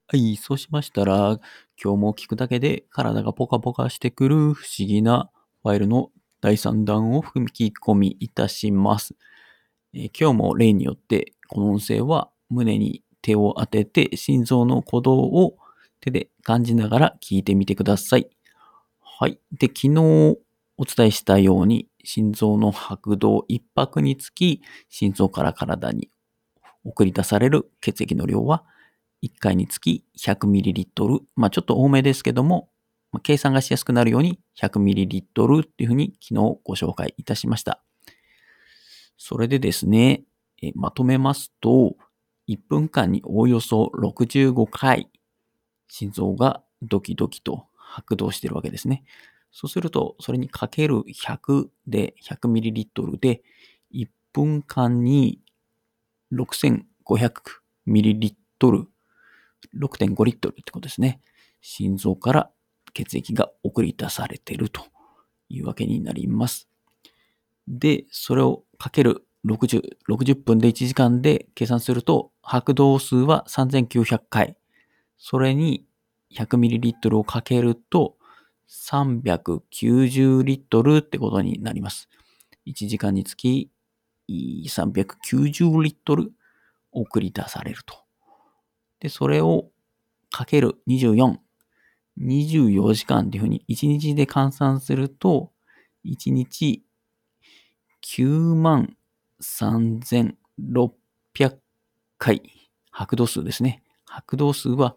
はい、そうしましたら、今日も聞くだけで体がポカポカしてくる不思議なファイルの第3弾を吹き込みいたします。今日も例によってこの音声は胸に手を当てて心臓の鼓動を手で感じながら聞いてみてください。はい。で、昨日お伝えしたように心臓の拍動一拍につき心臓から体に送り出される血液の量は1回につき 100ml、ちょっと多めですけども、計算がしやすくなるように 100ml っていうふうに昨日ご紹介いたしました。それでですね、まとめますと、1分間におおよそ65回、心臓がドキドキと拍動しているわけですね。そうすると、それにかける100で 100ml で、1分間に 6500ml、6.5リットルってことですね。心臓から血液が送り出されているというわけになります。で、それをかける60分で1時間で計算すると、拍動数は3900回。それに 100ml をかけると、390リットルってことになります。1時間につき390リットル送り出されると。で、それをかける24。24時間っていうふうに1日で換算すると、1日93,600回。拍動数ですね。拍動数は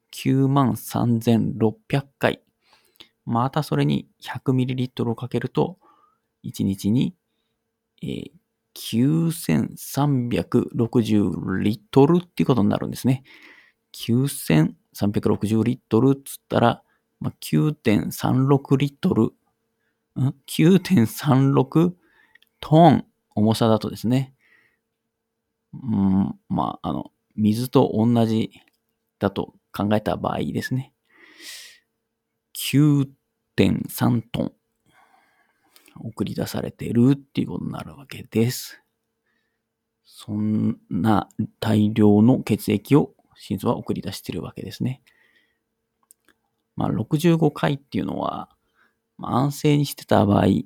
93,600回。またそれに 100ml をかけると、1日に、9360リットルっていうことになるんですね。9360リットルっつったら、9.36リットル、9.36トン重さだとですね、水と同じだと考えた場合ですね、9.3トン送り出されているっていうことになるわけです。そんな大量の血液を心臓は送り出しているわけですね。65回っていうのは、安静にしてた場合、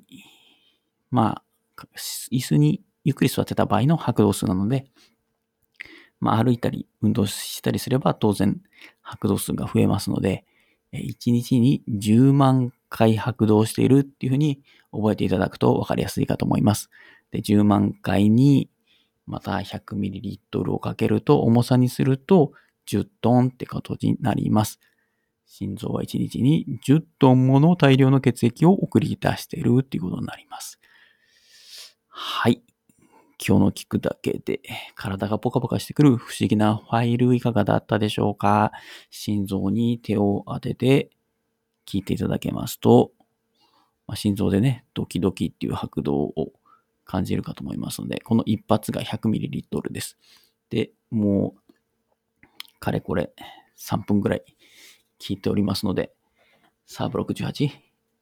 椅子にゆっくり座ってた場合の拍動数なので、歩いたり運動したりすれば当然拍動数が増えますので、1日に10万回拍動しているっていうふうに覚えていただくと分かりやすいかと思います。で、10万回にまた 100ml をかけると重さにすると10トンって形になります。心臓は1日に10トンもの大量の血液を送り出しているっていうことになります。はい。今日の聞くだけで体がポカポカしてくる不思議なファイルいかがだったでしょうか。心臓に手を当てて聞いていただけますと、心臓でね、ドキドキっていう拍動を感じるかと思いますので、この一発が 100ml です。で、もう、かれこれ3分ぐらい聞いておりますので、サーブ 68?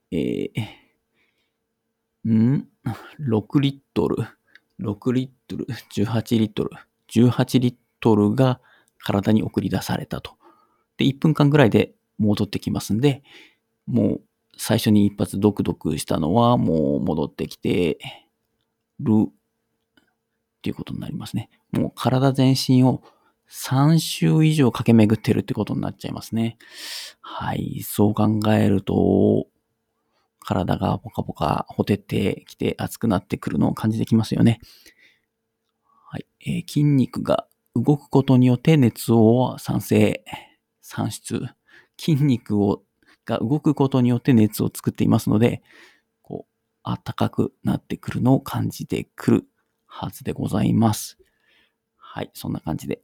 6リットル、6リットル、18リットル、18リットルが体に送り出されたと。で、1分間ぐらいで戻ってきますんで、もう最初に一発ドクドクしたのはもう戻ってきてるっていうことになりますね。もう体全身を3周以上駆け巡ってるってことになっちゃいますね。はい、そう考えると、体がポカポカほてってきて熱くなってくるのを感じてきますよね。はい、筋肉が動くことによって熱を産出。筋肉が動くことによって熱を作っていますので、暖かくなってくるのを感じてくるはずでございます。はい、そんな感じで。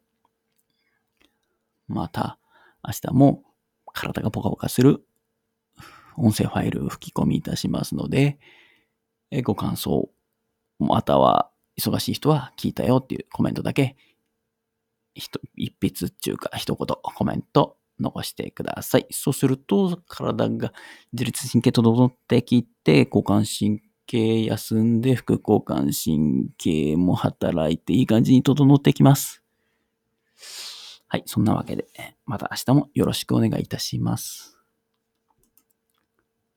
また明日も体がポカポカする音声ファイル吹き込みいたしますので、ご感想、または忙しい人は聞いたよっていうコメントだけ、一筆っていうか一言コメント残してください。そうすると体が自律神経整ってきて、交感神経休んで副交感神経も働いていい感じに整ってきます。 はい、そんなわけで、また明日もよろしくお願いいたします。